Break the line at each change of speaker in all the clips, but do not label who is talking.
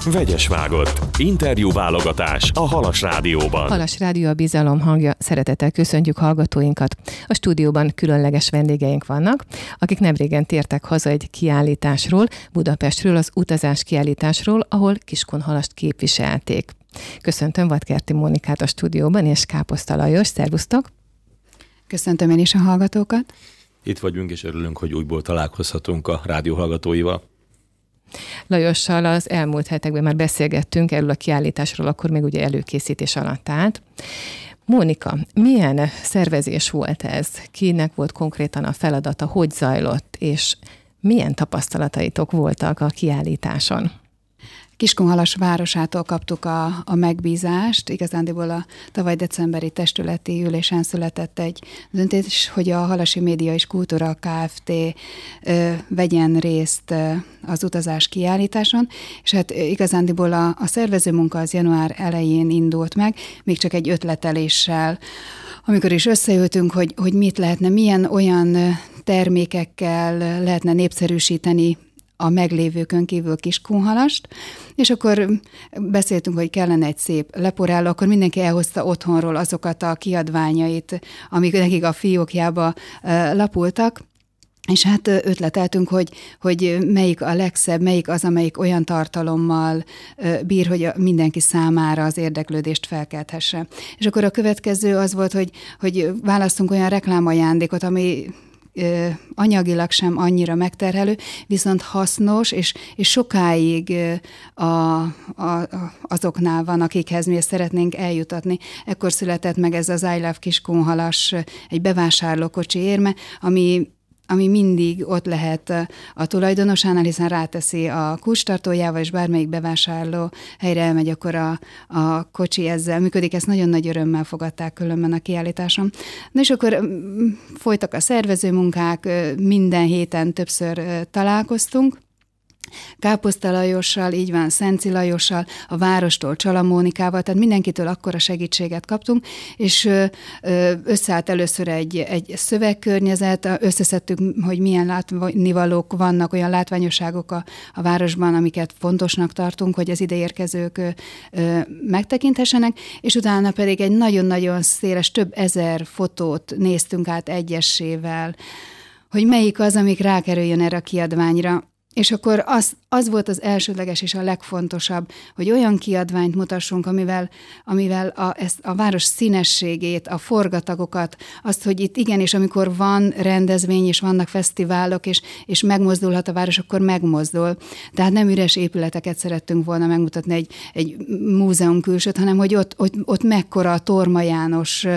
Vegyes vágott. Interjúválogatás a Halas Rádióban.
Halas Rádió a bizalom hangja. Szeretettel köszöntjük hallgatóinkat. A stúdióban különleges vendégeink vannak, akik nemrégen tértek haza egy kiállításról, Budapestről, az utazás kiállításról, ahol Kiskunhalast képviselték. Köszöntöm Vadkerti Mónikát a stúdióban, és Káposzta Lajos. Szervusztok!
Köszöntöm én is a hallgatókat.
Itt vagyunk, és örülünk, hogy újból találkozhatunk a rádió hallgatóival.
Lajossal az elmúlt hetekben már beszélgettünk erről a kiállításról, akkor még ugye előkészítés alatt állt. Mónika, milyen szervezés volt ez? Kinek volt konkrétan a feladata, hogy zajlott, és milyen tapasztalataitok voltak a kiállításon?
Kiskunhalas városától kaptuk a megbízást. Igazándiból a tavaly decemberi testületi ülésen született egy döntés, hogy a Halasi Média és Kultúra Kft. Vegyen részt az utazás kiállításon, és hát igazándiból a szervezőmunka az január elején indult meg, még csak egy ötleteléssel, amikor is összeültünk, hogy mit lehetne, milyen olyan termékekkel lehetne népszerűsíteni a meglévőkön kívül Kiskunhalast, és akkor beszéltünk, hogy kellene egy szép leporáló, akkor mindenki elhozta otthonról azokat a kiadványait, amik nekik a fiókjába lapultak, és hát ötleteltünk, hogy melyik a legszebb, melyik az, amelyik olyan tartalommal bír, hogy mindenki számára az érdeklődést felkelthesse. És akkor a következő az volt, hogy választunk olyan reklámajándékot, ami anyagilag sem annyira megterhelő, viszont hasznos, és sokáig azoknál van, akikhez mi ezt szeretnénk eljutatni. Ekkor született meg ez az I Love Kiskunhalas, egy bevásárlókocsi érme, ami mindig ott lehet a tulajdonosánál, hiszen ráteszi a kulcstartójával, és bármelyik bevásárló helyre elmegy, akkor a kocsi ezzel működik. Ezt nagyon nagy örömmel fogadták különben a kiállításon. Na és akkor folytak a szervezőmunkák, minden héten többször találkoztunk, Káposzta Lajossal, így van, Szenci Lajossal, a várostól Csala Mónikával, tehát mindenkitől akkora segítséget kaptunk, és összeállt először egy szövegkörnyezet, összeszedtük, hogy milyen látnivalók vannak, olyan látványosságok a városban, amiket fontosnak tartunk, hogy az ideérkezők megtekinthessenek, és utána pedig egy nagyon-nagyon széles, több ezer fotót néztünk át egyesével, hogy melyik az, amik rákerüljön erre a kiadványra. És akkor az volt az elsődleges és a legfontosabb, hogy olyan kiadványt mutassunk, amivel a város színességét, a forgatagokat, azt, hogy itt igenis, amikor van rendezvény, és vannak fesztiválok, és megmozdulhat a város, akkor megmozdul. Tehát nem üres épületeket szerettünk volna megmutatni, egy múzeum külsőt, hanem hogy ott mekkora a Torma János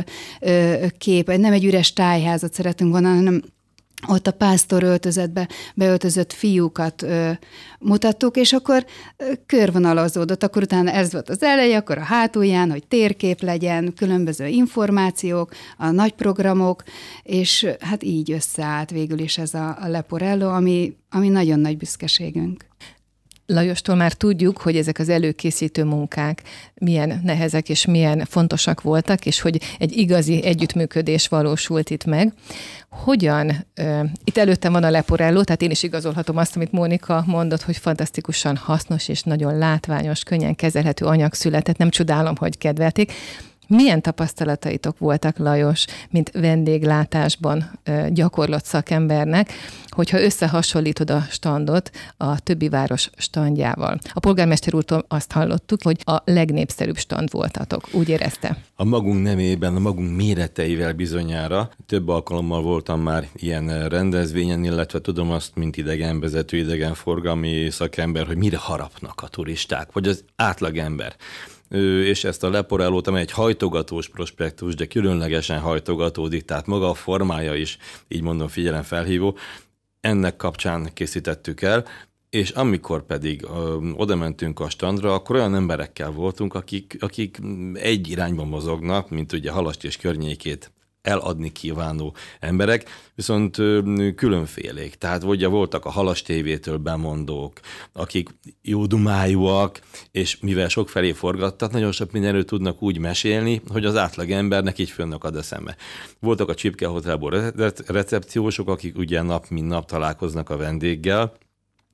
kép, nem egy üres tájházat szerettünk volna, hanem ott a pásztor öltözetbe beöltözött fiúkat mutattuk, és akkor körvonalazódott, akkor utána ez volt az eleje, akkor a hátulján, hogy térkép legyen, különböző információk, a nagy programok, és hát így összeállt végül is ez a leporello, ami nagyon nagy büszkeségünk.
Lajostól már tudjuk, hogy ezek az előkészítő munkák milyen nehezek és milyen fontosak voltak, és hogy egy igazi együttműködés valósult itt meg. Hogyan, itt előttem van a leporello, tehát én is igazolhatom azt, amit Mónika mondott, hogy fantasztikusan hasznos és nagyon látványos, könnyen kezelhető anyag született, nem csodálom, hogy kedvelték. Milyen tapasztalataitok voltak, Lajos, mint vendéglátásban gyakorlott szakembernek, hogyha összehasonlítod a standot a többi város standjával? A polgármester úrtól azt hallottuk, hogy a legnépszerűbb stand voltatok. Úgy érezte?
A magunk nemében, a magunk méreteivel bizonyára. Több alkalommal voltam már ilyen rendezvényen, illetve tudom azt, mint idegenvezető, idegenforgalmi szakember, hogy mire harapnak a turisták, vagy az átlagember. És ezt a leporellót, amely egy hajtogatós prospektus, de különlegesen hajtogatódik, tehát maga a formája is, így mondom, figyelemfelhívó, ennek kapcsán készítettük el, és amikor pedig oda mentünk a standra, akkor olyan emberekkel voltunk, akik egy irányba mozognak, mint ugye Halast és környékét eladni kívánó emberek, viszont különfélék. Tehát ugye voltak a Halas TV-től bemondók, akik jó dumájúak, és mivel sokfelé forgattak, nagyon sok mindenről tudnak úgy mesélni, hogy az átlag embernek így fönnek ad eszembe. Voltak a Csipke Hotelból recepciósok, akik ugye nap mint nap találkoznak a vendéggel,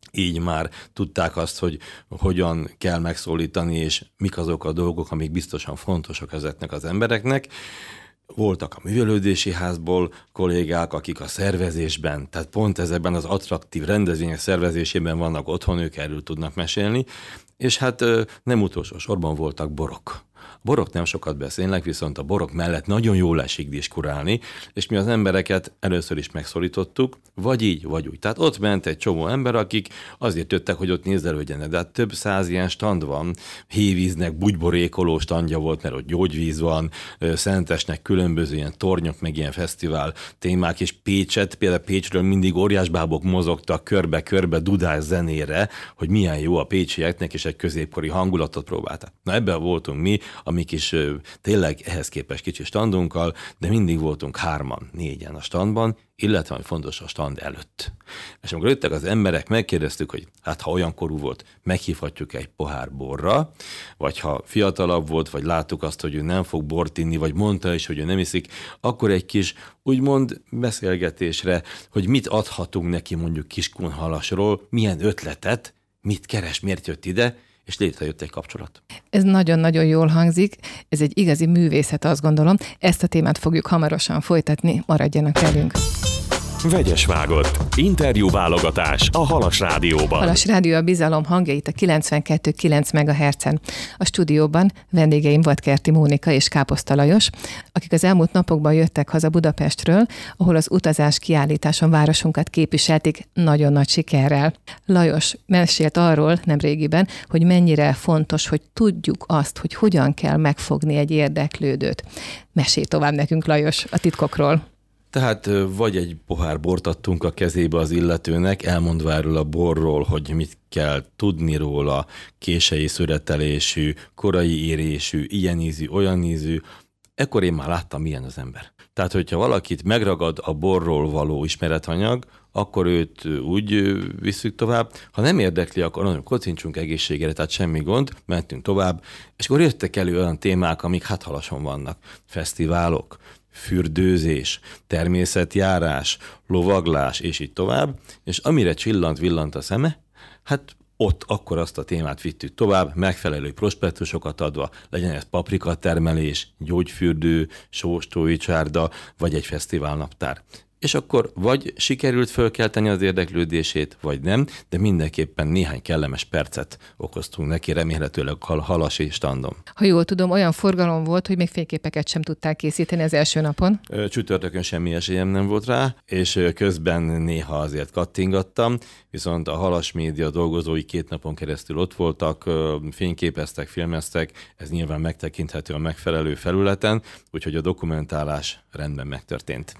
így már tudták azt, hogy hogyan kell megszólítani, és mik azok a dolgok, amik biztosan fontosak ezeknek az embereknek. Voltak a művelődési házból kollégák, akik a szervezésben, tehát pont ezekben az attraktív rendezvények szervezésében vannak otthon, ők erről tudnak mesélni, és hát nem utolsó sorban voltak borok. A borok nem sokat beszélnek, viszont a borok mellett nagyon jól esik diskurálni, és mi az embereket először is megszólítottuk, vagy így, vagy úgy. Tehát ott ment egy csomó ember, akik azért jöttek, hogy ott nézelődjenek, de hát több 100 ilyen stand van, hévíznek, bugyborékoló standja volt, mert ott gyógyvíz van, Szentesnek különböző ilyen tornyok, meg ilyen fesztivál témák, és például Pécsről mindig óriásbábok mozogtak körbe-körbe dudás zenére, hogy milyen jó a pécsieknek, és egy középkori hangulatot próbáltak. Na ebben voltunk mi, amik is tényleg ehhez képest kicsi standunkkal, de mindig voltunk 3-an, 4-en a standban, illetve, ami fontos, a stand előtt. És amikor jöttek az emberek, megkérdeztük, hogy hát ha olyan korú volt, meghívhatjuk egy pohár borra, vagy ha fiatalabb volt, vagy láttuk azt, hogy ő nem fog bort inni, vagy mondta is, hogy ő nem iszik, akkor egy kis, úgymond beszélgetésre, hogy mit adhatunk neki mondjuk Kiskunhalasról, milyen ötletet, mit keres, miért jött ide, és létrejött egy kapcsolat.
Ez nagyon-nagyon jól hangzik, ez egy igazi művészet, azt gondolom. Ezt a témát fogjuk hamarosan folytatni, maradjanak velünk.
Vegyes vágott. Interjú válogatás a Halas Rádióban.
Halas Rádió a bizalom hangja itt a 92,9 MHz-en. A stúdióban vendégeim Vadkerti Mónika és Káposzta Lajos, akik az elmúlt napokban jöttek haza Budapestről, ahol az utazás kiállításon városunkat képviselték nagyon nagy sikerrel. Lajos mesélt arról nemrégiben, hogy mennyire fontos, hogy tudjuk azt, hogy hogyan kell megfogni egy érdeklődőt. Mesélj tovább nekünk, Lajos, a titkokról.
Tehát vagy egy pohár bort adtunk a kezébe az illetőnek, elmondva erről a borról, hogy mit kell tudni róla, kései szüretelésű, korai érésű, ilyen ízű, olyan ízű, ekkor én már láttam, milyen az ember. Tehát, hogyha valakit megragad a borról való ismeretanyag, akkor őt úgy visszük tovább. Ha nem érdekli, akkor nagyon kocincsunk egészségére, tehát semmi gond, mentünk tovább, és akkor jöttek elő olyan témák, amik hát Halason vannak. Fesztiválok, fürdőzés, természetjárás, lovaglás, és így tovább, és amire villant a szeme, hát ott akkor azt a témát vittük tovább, megfelelő prospektusokat adva, legyen ez paprikatermelés, gyógyfürdő, sóstói csárda, vagy egy fesztiválnaptár. És akkor vagy sikerült fölkelteni az érdeklődését, vagy nem, de mindenképpen néhány kellemes percet okoztunk neki, remélhetőleg halasi standon.
Ha jól tudom, olyan forgalom volt, hogy még fényképeket sem tudták készíteni az első napon.
Csütörtökön semmi esélyem nem volt rá, és közben néha azért kattingattam, viszont a Halas Média dolgozói 2 napon keresztül ott voltak, fényképeztek, filmeztek, ez nyilván megtekinthető a megfelelő felületen, úgyhogy a dokumentálás rendben megtörtént.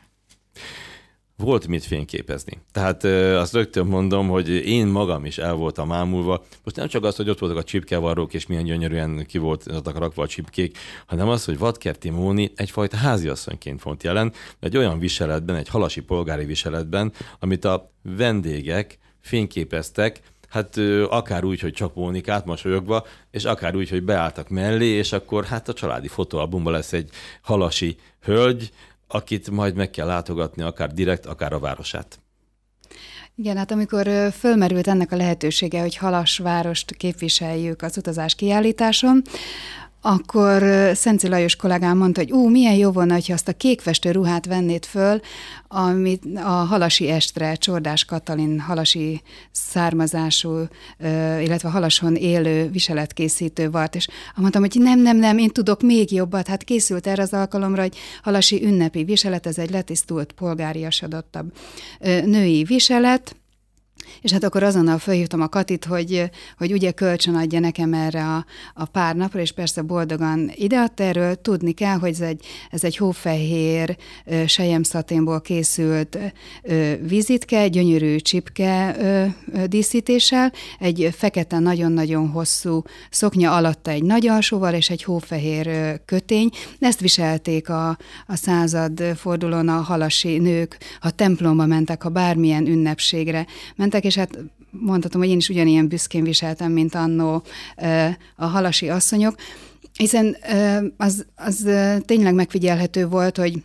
Volt mit fényképezni. Tehát azt rögtön mondom, hogy én magam is el voltam ámulva. Most nem csak az, hogy ott voltak a csipkevarrók, és milyen gyönyörűen ki voltak rakva a csipkék, hanem az, hogy Vadkerti Móni egyfajta háziasszonyként volt jelen, egy olyan viseletben, egy halasi polgári viseletben, amit a vendégek fényképeztek, hát akár úgy, hogy csak Mónikát mosolyogva, és akár úgy, hogy beálltak mellé, és akkor hát a családi fotóalbumban lesz egy halasi hölgy, akit majd meg kell látogatni, akár direkt, akár a városát.
Igen, hát amikor fölmerült ennek a lehetősége, hogy Halas várost képviseljük az utazás kiállításon, akkor Szenci Lajos kollégám mondta, hogy milyen jó volna, hogyha azt a kékfestő ruhát vennéd föl, amit a halasi estre Csordás Katalin halasi származású, illetve Halason élő viseletkészítő volt, és mondtam, hogy nem, én tudok még jobbat, hát készült erre az alkalomra, hogy halasi ünnepi viselet, ez egy letisztult, polgáriasodottabb női viselet, és hát akkor azonnal felhívtam a Katit, hogy ugye kölcsön adja nekem erre a pár napra, és persze boldogan ideadta. Erről tudni kell, hogy ez egy hófehér, selyemszaténból készült vizitke, gyönyörű csipke díszítéssel, egy fekete, nagyon-nagyon hosszú szoknya alatta egy nagy alsóval, és egy hófehér kötény. Ezt viselték a századfordulón a halasi nők, ha templomba mentek, ha bármilyen ünnepségre mentek, és hát mondhatom, hogy én is ugyanilyen büszkén viseltem, mint annó a halasi asszonyok, hiszen az tényleg megfigyelhető volt, hogy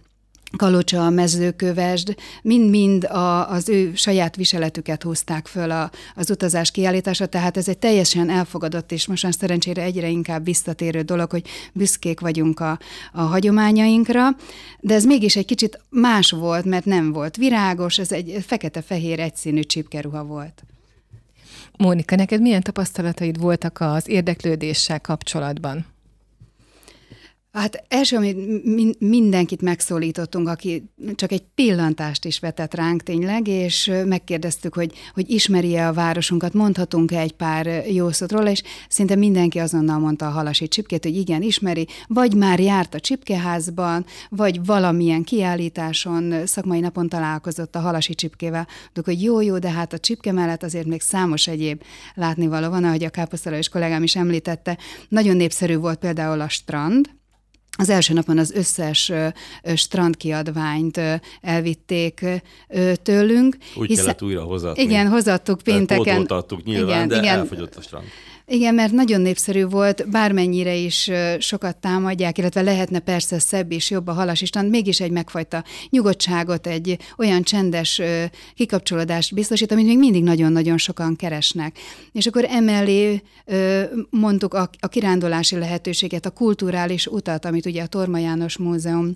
Kalocsa, Mezőkövesd, mind-mind az ő saját viseletüket hozták föl az utazás kiállítása, tehát ez egy teljesen elfogadott, és most már szerencsére egyre inkább visszatérő dolog, hogy büszkék vagyunk a hagyományainkra, de ez mégis egy kicsit más volt, mert nem volt virágos, ez egy fekete-fehér egyszínű csipkeruha volt.
Mónika, neked milyen tapasztalataid voltak az érdeklődéssel kapcsolatban?
Hát első, amit mindenkit megszólítottunk, aki csak egy pillantást is vetett ránk tényleg, és megkérdeztük, hogy ismeri-e a városunkat, mondhatunk-e egy pár jó szót róla, és szinte mindenki azonnal mondta a halasi csipkét, hogy igen, ismeri, vagy már járt a csipkeházban, vagy valamilyen kiállításon, szakmai napon találkozott a halasi csipkével, hogy jó, de hát a csipke mellett azért még számos egyéb látnivaló van, ahogy a káposztalajos kollégám is említette. Nagyon népszerű volt például a strand. Az első napon az összes strandkiadványt elvitték tőlünk.
Úgy kellett újra hozatni.
Igen, hozattuk pénteken.
Pótoltattuk nyilván, igen, de elfogyott a strand.
Igen, mert nagyon népszerű volt, bármennyire is sokat támadják, illetve lehetne persze szebb és jobb a halasi strand, mégis egy megfajta nyugodtságot, egy olyan csendes kikapcsolódást biztosít, amit még mindig nagyon-nagyon sokan keresnek. És akkor emellé mondtuk a kirándulási lehetőséget, a kulturális utat, amit ugye a Torma János Múzeum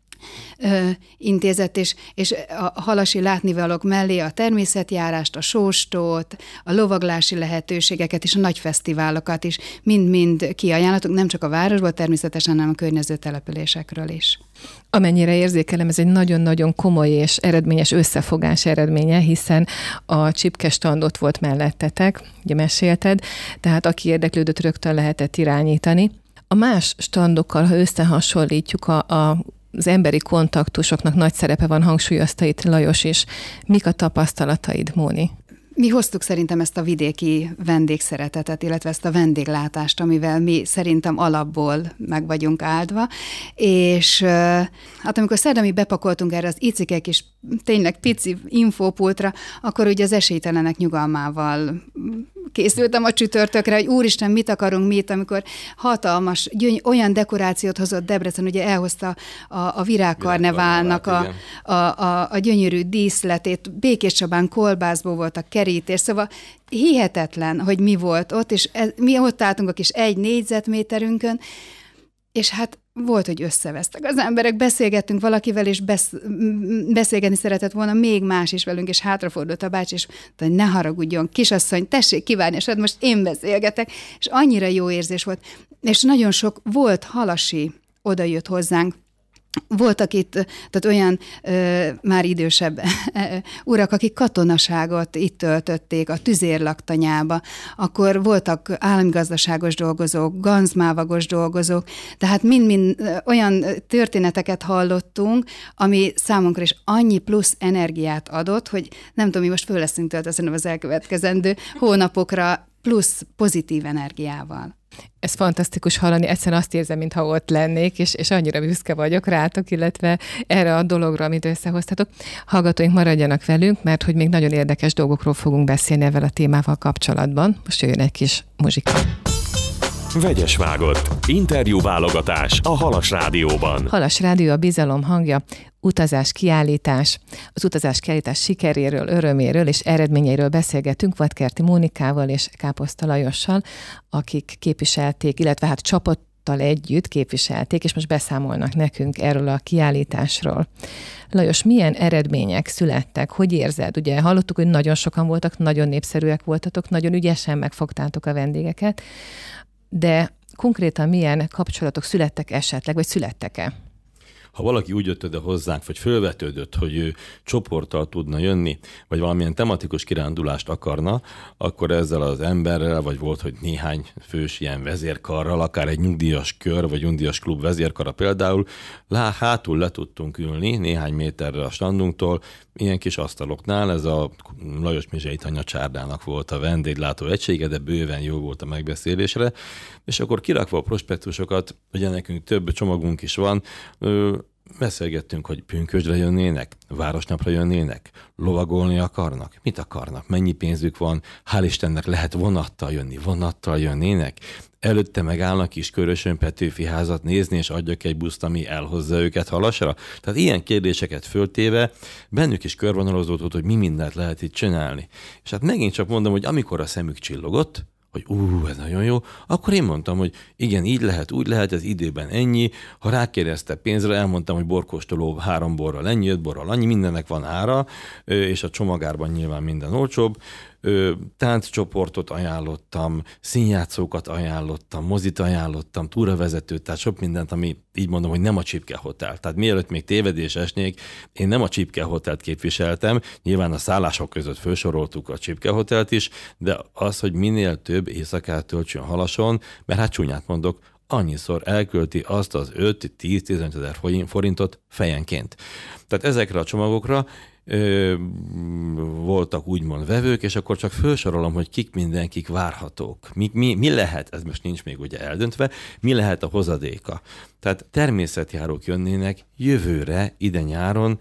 intézet, és a halasi látnivalók mellé a természetjárást, a sóstót, a lovaglási lehetőségeket és a nagy fesztiválokat is mind-mind kiajánlatunk, nem csak a városból, természetesen, hanem a környező településekről is.
Amennyire érzékelem, ez egy nagyon-nagyon komoly és eredményes összefogás eredménye, hiszen a csipkestand ott volt mellettetek, ugye mesélted, tehát aki érdeklődött, rögtön lehetett irányítani. A más standokkal, ha összehasonlítjuk, az emberi kontaktusoknak nagy szerepe van, hangsúlyozta itt Lajos is. Mik a tapasztalataid, Móni?
Mi hoztuk szerintem ezt a vidéki vendégszeretetet, illetve ezt a vendéglátást, amivel mi szerintem alapból meg vagyunk áldva, és hát amikor szerdán mi bepakoltunk erre az icike kis, tényleg pici infópultra, akkor ugye az esélytelenek nyugalmával készültem a csütörtökre, hogy úristen, mit akarunk mi itt, amikor hatalmas, olyan dekorációt hozott Debrecen, ugye elhozta a virágkarneválnak a gyönyörű díszletét, Békés Csabán kolbászból volt a kerítés, szóval hihetetlen, hogy mi volt ott, és mi ott álltunk a kis 1 négyzetméterünkön, és hát volt, hogy összevesztek az emberek, beszélgettünk valakivel, és beszélgetni szeretett volna még más is velünk, és hátrafordult a bácsi, és mondta, hogy ne haragudjon, kisasszony, tessék kívánni, és hát most én beszélgetek, és annyira jó érzés volt. És nagyon sok volt halasi odajött hozzánk. Voltak itt, tehát olyan már idősebb urak, akik katonaságot itt töltötték a tüzérlaktanyába, akkor voltak államgazdaságos dolgozók, ganzmávagos dolgozók, tehát mind-mind olyan történeteket hallottunk, ami számunkra is annyi plusz energiát adott, hogy nem tudom, mi most föl leszünk töltve az elkövetkezendő hónapokra plusz pozitív energiával.
Ez fantasztikus hallani, egyszerűen azt érzem, mintha ott lennék, és annyira büszke vagyok rátok, illetve erre a dologra, amit összehoztatok. Hallgatóink, maradjanak velünk, mert hogy még nagyon érdekes dolgokról fogunk beszélni ezzel a témával kapcsolatban. Most jöjjön egy kis muzsika.
Vegyes vágott. Interjú válogatás a Halas Rádióban.
Halas Rádió a bizalom hangja, utazás kiállítás. Az utazás kiállítás sikeréről, öröméről és eredményeiről beszélgetünk Vadkerti Mónikával és Káposzta Lajossal, akik képviselték, illetve hát csapattal együtt képviselték, és most beszámolnak nekünk erről a kiállításról. Lajos, milyen eredmények születtek? Hogy érzed? Ugye hallottuk, hogy nagyon sokan voltak, nagyon népszerűek voltatok, nagyon ügyesen megfogtátok a vendégeket, de konkrétan milyen kapcsolatok születtek esetleg, vagy születtek-e?
Ha valaki úgy jött oda hozzánk, vagy fölvetődött, hogy ő csoporttal tudna jönni, vagy valamilyen tematikus kirándulást akarna, akkor ezzel az emberrel, vagy volt, hogy néhány fős ilyen vezérkarral, akár egy nyugdíjas kör, vagy nyugdíjas klub vezérkara például, hátul le tudtunk ülni néhány méterre a standunktól, ilyen kis asztaloknál, ez a Lajos Mizsei Tanya Csárdának volt a vendéglátó egysége, de bőven jó volt a megbeszélésre, és akkor kirakva a prospektusokat, ugye nekünk több csomagunk is van, Beszélgettünk, hogy pünkösdre jönnének, városnapra jönnének, lovagolni akarnak, mit akarnak, mennyi pénzük van, hál' Istennek lehet vonattal jönnének, előtte megállnak Kiskörösön Petőfi házat nézni, és adjak egy buszt, ami elhozza őket Halasra. Tehát ilyen kérdéseket föltéve bennük is körvonalazódott, hogy mi mindent lehet itt csinálni. És hát megint csak mondom, hogy amikor a szemük csillogott, hogy ez nagyon jó, akkor én mondtam, hogy igen, így lehet, úgy lehet, ez időben ennyi. Ha rákérdezte pénzre, elmondtam, hogy borkóstoló 3 borral ennyi, 5 borral annyi, mindennek van ára, és a csomagárban nyilván minden olcsóbb. Tánccsoportot ajánlottam, színjátszókat ajánlottam, mozit ajánlottam, túravezetőt, tehát sok mindent, ami így mondom, hogy nem a Csipke Hotel. Tehát mielőtt még tévedés esnék, én nem a Csipke Hotelt képviseltem, nyilván a szállások között felsoroltuk a Csipke Hotelt is, de az, hogy minél több éjszakát töltsön Halason, mert hát csúnyát mondok, annyiszor elkölti azt az 5-10-15 ezer forintot fejenként. Tehát ezekre a csomagokra voltak úgymond vevők, és akkor csak felsorolom, hogy kik várhatók. Mi lehet, ez most nincs még ugye eldöntve, mi lehet a hozadéka. Tehát természetjárók jönnének jövőre, ide nyáron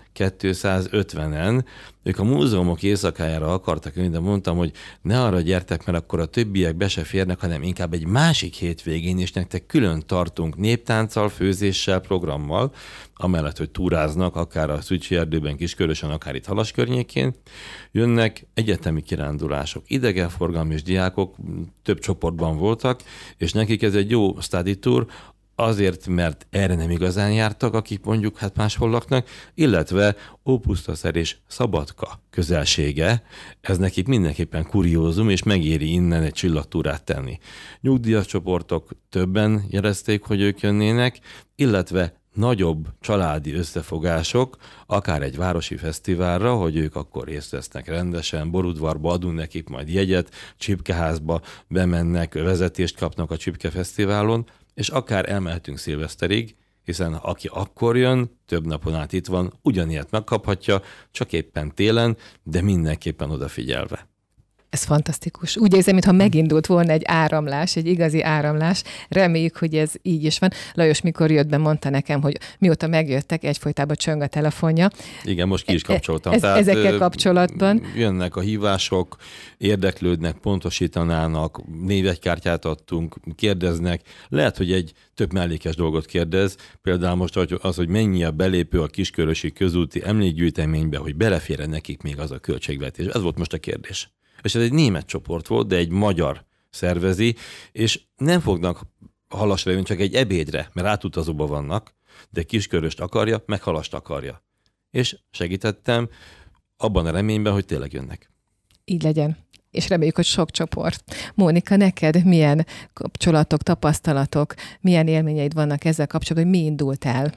250-en, ők a múzeumok éjszakájára akartak jönni, de mondtam, hogy ne arra gyertek, mert akkor a többiek be se férnek, hanem inkább egy másik hétvégén is nektek külön tartunk néptánccal, főzéssel, programmal, amellett, hogy túráznak, akár a Szücsi erdőben, Kiskörösön, akár itt Halas környékén, jönnek egyetemi kirándulások. Idegenforgalmi és diákok több csoportban voltak, és nekik ez egy jó study tour, azért, mert erre nem igazán jártak, akik mondjuk hát máshol laknak, illetve Ópusztaszer és Szabadka közelsége, ez nekik mindenképpen kuriózum, és megéri innen egy csillagtúrát tenni. Nyugdíjas csoportok többen jelezték, hogy ők jönnének, illetve nagyobb családi összefogások, akár egy városi fesztiválra, hogy ők akkor részt vesznek rendesen, borudvarba adunk nekik majd jegyet, Csipkeházba bemennek, vezetést kapnak a Csipke Fesztiválon, és akár elmehetünk szilveszterig, hiszen aki akkor jön, több napon át itt van, ugyanilyet megkaphatja, csak éppen télen, de mindenképpen odafigyelve.
Ez fantasztikus. Úgy érzem, mintha megindult volna egy áramlás, egy igazi áramlás. Reméljük, hogy ez így is van. Lajos, mikor jött be, mondta nekem, hogy mióta megjöttek, egyfolytában csöng a telefonja.
Igen, most ki is kapcsoltam.
Ezekkel kapcsolatban.
Jönnek a hívások, érdeklődnek, pontosítanának, névjegykártyát adtunk, kérdeznek. Lehet, hogy egy több mellékes dolgot kérdez, például most az, hogy mennyi a belépő a Kiskörösi közúti emlékgyűjteménybe, hogy belefér nekik még az a költségvetés. Ez volt most a kérdés. És ez egy német csoport volt, de egy magyar szervezi, és nem fognak Halasra jönni csak egy ebédre, mert átutazóban vannak, de Kisköröst akarja, meg Halast akarja. És segítettem abban a reményben, hogy tényleg jönnek.
Így legyen. És reméljük, hogy sok csoport. Mónika, neked milyen kapcsolatok, tapasztalatok, milyen élményeid vannak ezzel kapcsolatban, hogy mi indult el?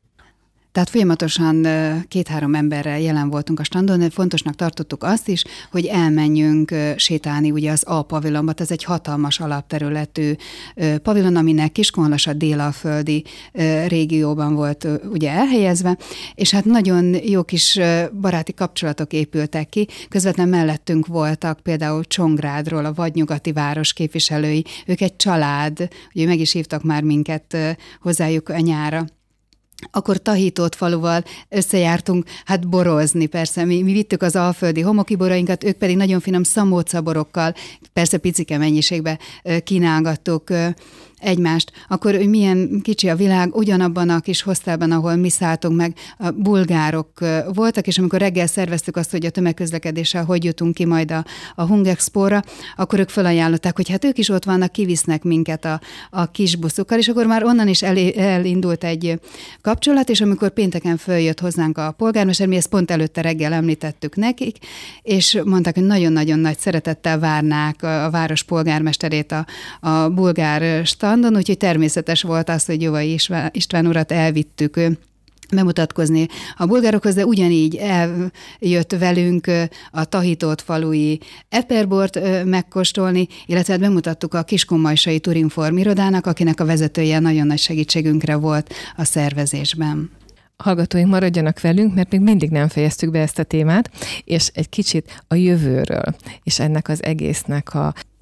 Tehát folyamatosan 2-3 emberrel jelen voltunk a standon, de fontosnak tartottuk azt is, hogy elmenjünk sétálni ugye az A pavilonba, ez egy hatalmas alapterületű pavilon, aminek Kiskunhalas a délalföldi régióban volt ugye elhelyezve, és hát nagyon jó kis baráti kapcsolatok épültek ki, közvetlen mellettünk voltak például Csongrádról a vadnyugati város képviselői, ők egy család, ugye meg is hívtak már minket hozzájuk a nyára. Akkor Tahitót faluval összejártunk, hát borozni persze, mi vittük az alföldi homokiborainkat, ők pedig nagyon finom szamócaborokkal, persze picike mennyiségben kínálgattuk egymást, akkor milyen kicsi a világ, ugyanabban a kis hostelben, ahol mi szálltunk meg, a bulgárok voltak, és amikor reggel szerveztük azt, hogy a tömegközlekedéssel hogy jutunk ki majd a Hungexpo-ra, akkor ők felajánlották, hogy hát ők is ott vannak, kivisznek minket a kis buszukkal, és akkor már onnan is elindult egy kapcsolat, és amikor pénteken följött hozzánk a polgármester, mi ezt pont előtte reggel említettük nekik, és mondták, hogy nagyon-nagyon nagy szeretettel várnák a város polgármesterét a bulgár standon, úgyhogy természetes volt az, hogy Jovai István urat elvittük bemutatkozni a bulgárokhoz, de ugyanígy eljött velünk a Tahitót falui eperbort megkóstolni, illetve bemutattuk a Kiskunmajsai Turinform irodának, akinek a vezetője nagyon nagy segítségünkre volt a szervezésben.
Hallgatóink, maradjanak velünk, mert még mindig nem fejeztük be ezt a témát, és egy kicsit a jövőről, és ennek az egésznek a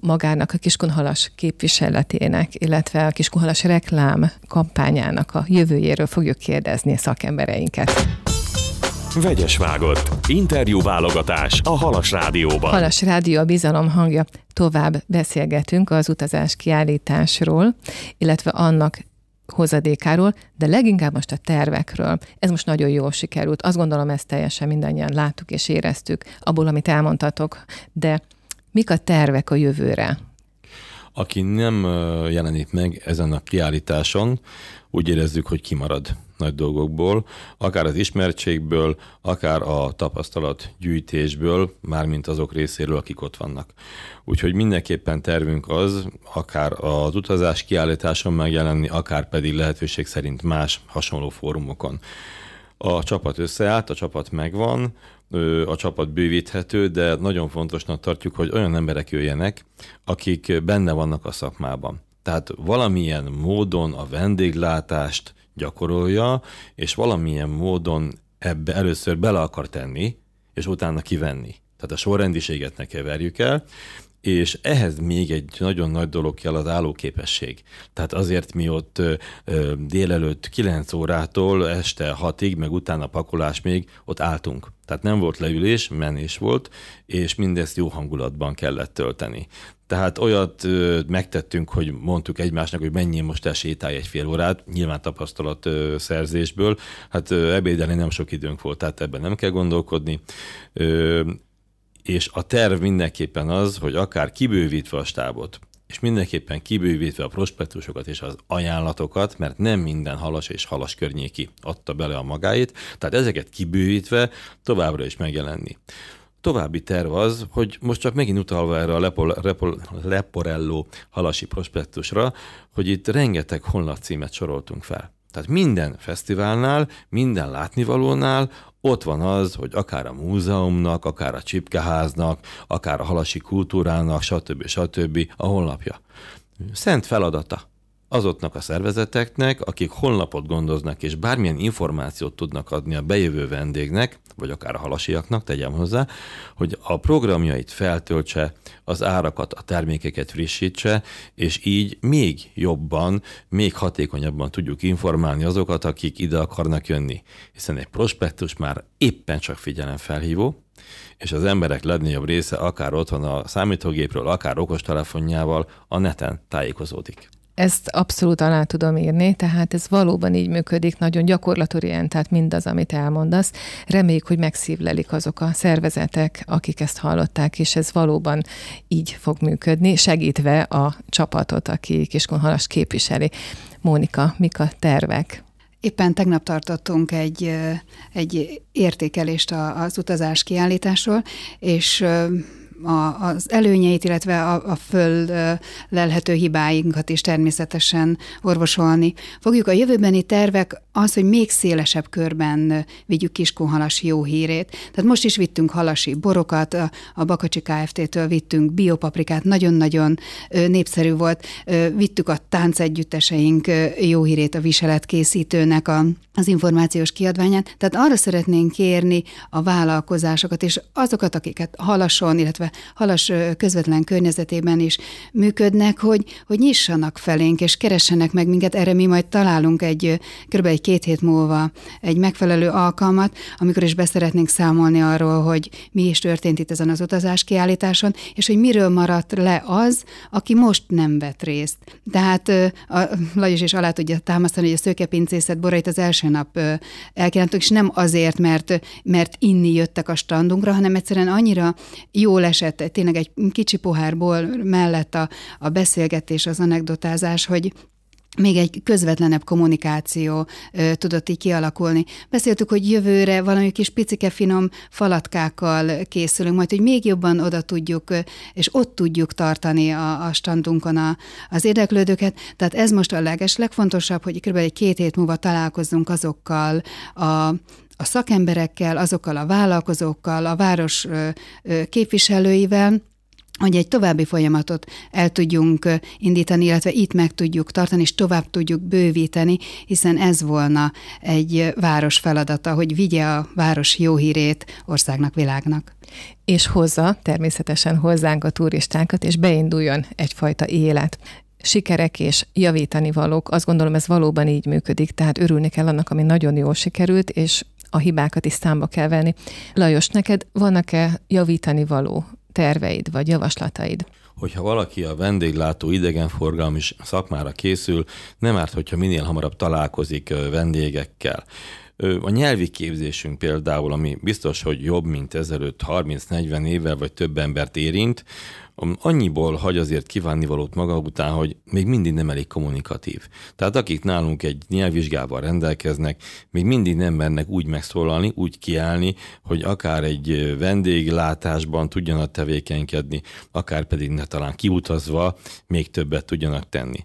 magának a Kiskunhalas képviseletének, illetve a Kiskunhalas reklám kampányának a jövőjéről fogjuk kérdezni szakembereinket.
Vegyes vágott. Interjú válogatás a Halas Rádióban.
Halas Rádió a bizalom hangja. Tovább beszélgetünk az utazás kiállításról, illetve annak hozadékáról, de leginkább most a tervekről. Ez most nagyon jól sikerült. Azt gondolom, ezt teljesen mindannyian láttuk és éreztük abból, amit elmondtatok. De mik a tervek a jövőre?
Aki nem jelenik meg ezen a kiállításon, úgy érezzük, hogy kimarad nagy dolgokból, akár az ismertségből, akár a tapasztalatgyűjtésből, mármint azok részéről, akik ott vannak. Úgyhogy mindenképpen tervünk az, akár az utazás kiállításon megjelenni, akár pedig lehetőség szerint más hasonló fórumokon. A csapat összeállt, a csapat megvan, a csapat bővíthető, de nagyon fontosnak tartjuk, hogy olyan emberek jöjjenek, akik benne vannak a szakmában. Tehát valamilyen módon a vendéglátást gyakorolja, és valamilyen módon ebbe először bele akar tenni, és utána kivenni. Tehát a sorrendiséget ne keverjük el, és ehhez még egy nagyon nagy dolog kell, az állóképesség. Tehát azért mi ott délelőtt 9 órától este 6-ig, meg utána pakolás még ott álltunk. Tehát nem volt leülés, menés volt, és mindezt jó hangulatban kellett tölteni. Tehát olyat megtettünk, hogy mondtuk egymásnak, hogy menjél most el, sétálj egy fél órát, nyilván tapasztalat szerzésből. Hát ebédelni nem sok időnk volt, tehát ebben nem kell gondolkodni. És a terv mindenképpen az, hogy akár kibővítve a stábot, és mindenképpen kibővítve a prospektusokat és az ajánlatokat, mert nem minden halas és halas környéki adta bele a magáét, tehát ezeket kibővítve továbbra is megjelenni. További terv az, hogy most csak megint utalva erre a Leporello halasi prospektusra, hogy itt rengeteg honlapcímet soroltunk fel. Tehát minden fesztiválnál, minden látnivalónál ott van az, hogy akár a múzeumnak, akár a Csipkeháznak, akár a halasi kultúrának, stb. A honlapja. Szent feladata azoknak a szervezeteknek, akik honlapot gondoznak, és bármilyen információt tudnak adni a bejövő vendégnek, vagy akár a halasiaknak, tegyem hozzá, hogy a programjait feltöltse, az árakat, a termékeket frissítse, és így még jobban, még hatékonyabban tudjuk informálni azokat, akik ide akarnak jönni. Hiszen egy prospektus már éppen csak figyelemfelhívó, és az emberek legnagyobb része akár otthon a számítógépről, akár okostelefonjával a neten tájékozódik.
Ezt abszolút alá tudom írni, tehát ez valóban így működik, nagyon gyakorlatorientált mindaz, amit elmondasz. Reméljük, hogy megszívlelik azok a szervezetek, akik ezt hallották, és ez valóban így fog működni, segítve a csapatot, aki Kiskunhalast képviseli. Mónika, mik a tervek?
Éppen tegnap tartottunk egy értékelést az utazás kiállításról, és az előnyeit, illetve a föllelhető hibáinkat is természetesen orvosolni fogjuk. A jövőbeni tervek az, hogy még szélesebb körben vigyük Kiskunhalas jó hírét. Tehát most is vittünk halasi borokat, a Bakacsi Kft-től vittünk biopaprikát, nagyon-nagyon népszerű volt. Vittük a táncegyütteseink jó hírét, a viseletkészítőnek az információs kiadványát. Tehát arra szeretnénk kérni a vállalkozásokat, és azokat, akiket halason, illetve halas közvetlen környezetében is működnek, hogy nyissanak felénk, és keressenek meg minket. Erre mi majd találunk kb. egy 2 hét múlva egy megfelelő alkalmat, amikor is beszeretnénk számolni arról, hogy mi is történt itt ezen az utazás kiállításon, és hogy miről maradt le az, aki most nem vett részt. Tehát Lajos is alá tudja támasztani, hogy a szőkepincészet borait az első nap elkívántuk, és nem azért, mert inni jöttek a standunkra, hanem egyszerűen annyira jól esett, tényleg egy kicsi pohárból mellett a beszélgetés, az anekdotázás, hogy még egy közvetlenebb kommunikáció tudott így kialakulni. Beszéltük, hogy jövőre valami kis picike finom falatkákkal készülünk, majd, hogy még jobban oda tudjuk, és ott tudjuk tartani a standunkon az érdeklődőket. Tehát ez most a legfontosabb, hogy kb. Egy 2 hét múlva találkozzunk azokkal a szakemberekkel, azokkal a vállalkozókkal, a város képviselőivel, hogy egy további folyamatot el tudjunk indítani, illetve itt meg tudjuk tartani, és tovább tudjuk bővíteni, hiszen ez volna egy város feladata, hogy vigye a város jó hírét országnak, világnak.
És hozza természetesen hozzánk a turistákat, és beinduljon egyfajta élet. Sikerek és javítani valók, azt gondolom, ez valóban így működik, tehát örülni kell annak, ami nagyon jól sikerült, és a hibákat is számba kell venni. Lajos, neked vannak-e javítani való terveid vagy javaslataid?
Hogyha valaki a vendéglátó idegenforgalmi szakmára készül, nem árt, hogyha minél hamarabb találkozik vendégekkel. A nyelvi képzésünk például, ami biztos, hogy jobb, mint ezelőtt 30-40 évvel vagy több embert érint, annyiból hagy azért kívánnivalót maga után, hogy még mindig nem elég kommunikatív. Tehát akik nálunk egy nyelvvizsgával rendelkeznek, még mindig nem mernek úgy megszólalni, úgy kiállni, hogy akár egy vendéglátásban tudjanak tevékenykedni, akár pedig ne talán kiutazva még többet tudjanak tenni.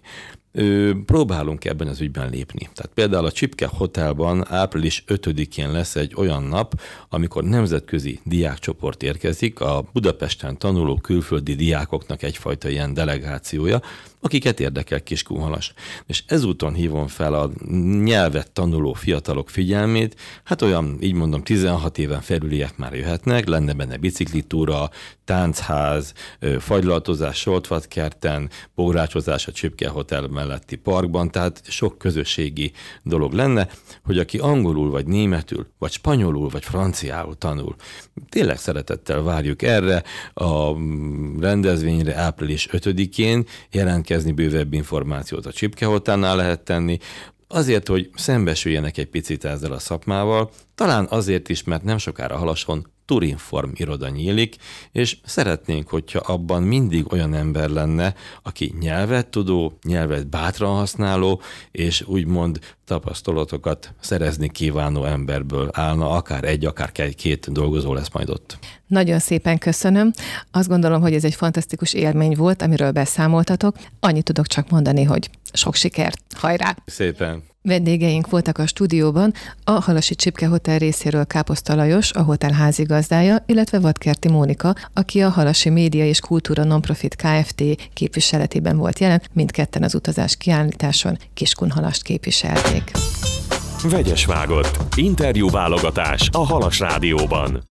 Próbálunk ebben az ügyben lépni. Tehát például a Csipke Hotelban április 5-én lesz egy olyan nap, amikor nemzetközi diákcsoport érkezik, a Budapesten tanuló külföldi diákoknak egyfajta ilyen delegációja, akiket érdekel Kiskunhalas. És ezúton hívom fel a nyelvet tanuló fiatalok figyelmét, hát olyan, így mondom, 16 éven felüliek már jöhetnek, lenne benne biciklitúra, táncház, fagylaltozás Soltvatkerten, bográcsozás a Csipke Hotel melletti parkban, tehát sok közösségi dolog lenne, hogy aki angolul, vagy németül, vagy spanyolul, vagy franciául tanul. Tényleg szeretettel várjuk erre a rendezvényre április 5-én, jelentkezni bővebb információt a Csipke Hotelnál lehet tenni, azért, hogy szembesüljenek egy picit ezzel a szakmával, talán azért is, mert nem sokára Halason Turinform iroda nyílik, és szeretnénk, hogyha abban mindig olyan ember lenne, aki nyelvet tudó, nyelvet bátran használó, és úgymond tapasztalatokat szerezni kívánó emberből állna, akár egy, akár két dolgozó lesz majd ott.
Nagyon szépen köszönöm. Azt gondolom, hogy ez egy fantasztikus élmény volt, amiről beszámoltatok. Annyit tudok csak mondani, hogy sok sikert, hajrá!
Szépen!
Vendégeink voltak a stúdióban, a Halasi Csipke Hotel részéről Káposzta Lajos, a hotel házigazdája, illetve Vadkerti Mónika, aki a Halasi Média és Kultúra Nonprofit Kft. Képviseletében volt jelen, mindketten az utazás kiállításon Kiskunhalast képviselték.
Vegyes vágott. Interjú válogatás a Halas Rádióban.